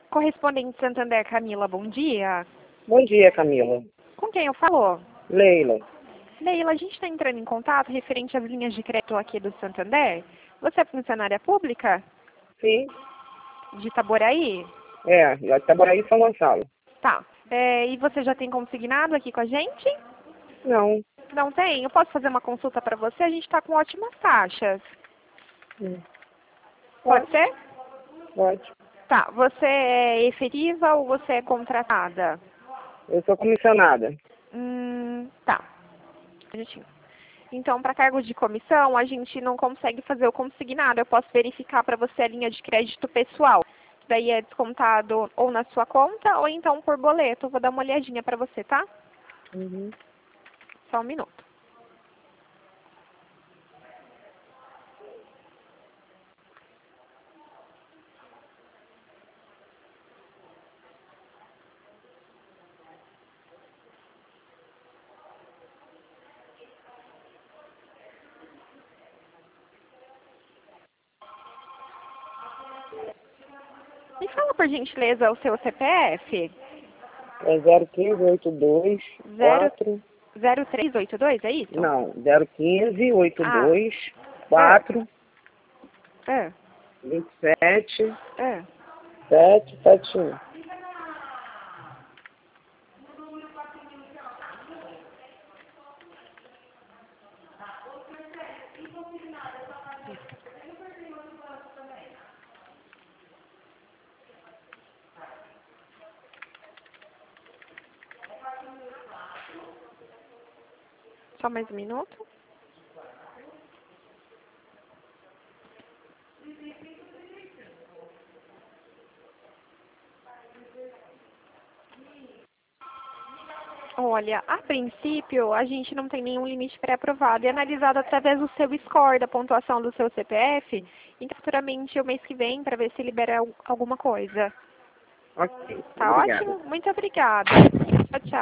Correspondente Santander, Camila, bom dia. Bom dia, Camila. Com quem eu falo? Leila. Leila, a gente está entrando em contato referente às linhas de crédito aqui do Santander. Você é funcionária pública Sim. de Itaboraí? Já está por aí em São Gonçalo. Tá. E você já tem consignado aqui com a gente? Não. Não tem? Eu posso fazer uma consulta para você? A gente está com ótimas taxas. Pode ser? Pode. Tá. Você é efetiva ou você é contratada? Eu sou comissionada. Tá. Um minutinho. Então, para cargo de comissão, a gente não consegue fazer o consignado. Eu posso verificar para você a linha de crédito pessoal. Daí é descontado ou na sua conta ou então por boleto. Eu vou dar uma olhadinha para você, tá? Só um minuto. Me fala, por gentileza, o seu CPF? É 01582 4. 0382, é isso? Não, 01582 É. 4 É. 27 É. 771. Só mais um minuto. Olha, a princípio, a gente não tem nenhum limite pré-aprovado. É analisado através do seu score, da pontuação do seu CPF, e futuramente o mês que vem, para ver se libera alguma coisa. Ok. Tá Obrigada. ótimo? Muito obrigada. Tchau, tchau.